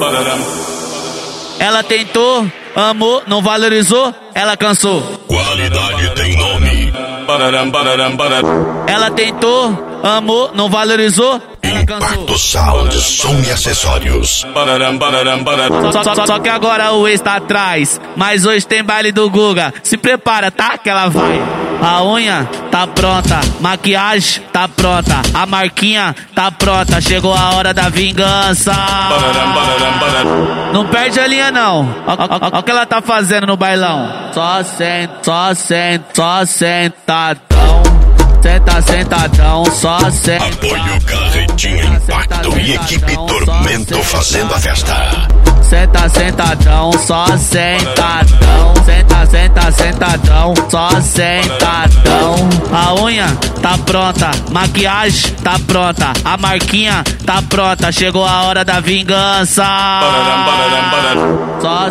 Ela tentou, amou, não valorizou, ela cansou. Qualidade tem nome. Ela tentou, amou, não valorizou, ela cansou. Impacto Sound, som e acessórios. Só que agora o ex tá atrás, mas hoje tem baile do Guga. Se prepara, tá? Que ela vai. A unha tá pronta, maquiagem tá pronta, a marquinha tá pronta, chegou a hora da vingança. Não perde a linha não, ó o que ela tá fazendo no bailão. Só sentadão, sentadão, só senta. Apoio Carretinha Impacto e equipe Tormento fazendo a festa. Sentadão, só sentadão, sentadão, só sentadão. A unha tá pronta, maquiagem tá pronta, a marquinha tá pronta, chegou a hora da vingança. Só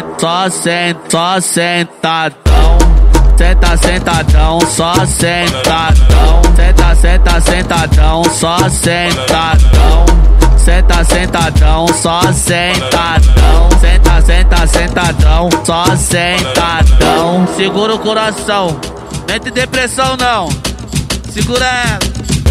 sentadão, sentadão, só sentadão, sentadão, só sentadão. Sentadão, só sentadão, sentadão, só sentadão. Segura o coração, não entra em depressão não, segura ela.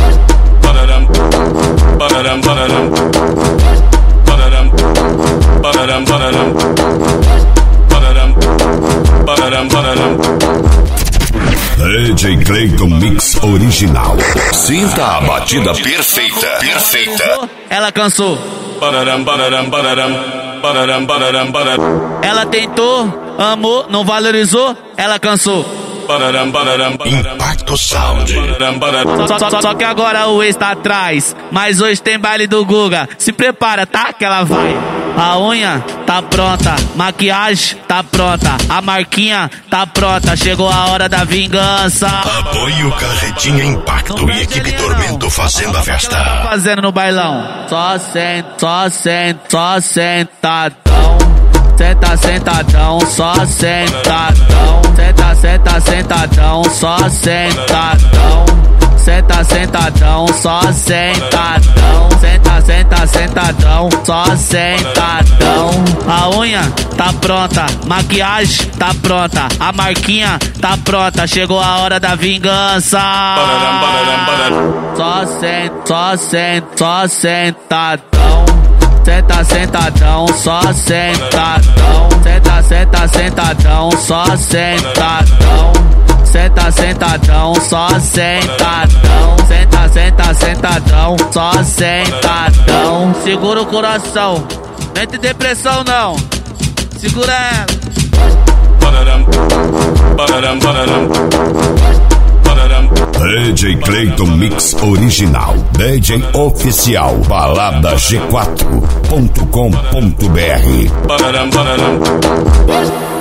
DJ Clayton Mix original. Sinta a batida perfeita. Ela cansou. Ela tentou, amou, não valorizou, ela cansou. Impacto Sound. Só que agora o ex tá atrás, mas hoje tem baile do Guga. Se prepara, tá? Que ela vai. A unha tá pronta, maquiagem tá pronta, a marquinha tá pronta, chegou a hora da vingança. Apoio Carretinha Impacto e equipe Tormento fazendo a festa. Tá fazendo no bailão. Só sentadão, sentadão, só sentadão, sentadão, só sentadão, sentadão, só sentadão, sentadão, só sentadão. A unha tá pronta, maquiagem tá pronta, a marquinha tá pronta, chegou a hora da vingança. Só sentadão, sentadão, só sentadão, sentadão, só sentadão, sentadão, só sentadão, sentadão, só sentadão. Segura o coração, não entra em depressão não, segura ela. DJ Clayton Mix original. DJ oficial. Balada G4.com.br.